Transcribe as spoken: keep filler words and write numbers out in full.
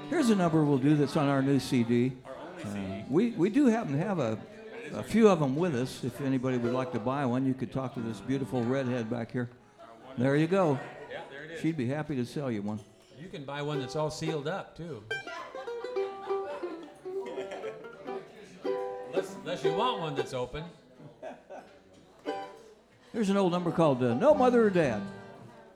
Here's a number we'll do that's on our new C D. Our only Uh, C D. we, we do happen to have a, a few of them with us. If anybody would like to buy one, you could talk to this beautiful redhead back here. There you go. Yeah, there it is. She'd be happy to sell you one. You can buy one that's all sealed up, too. unless, unless you want one that's open. Here's an old number called uh, No Mother or Dad.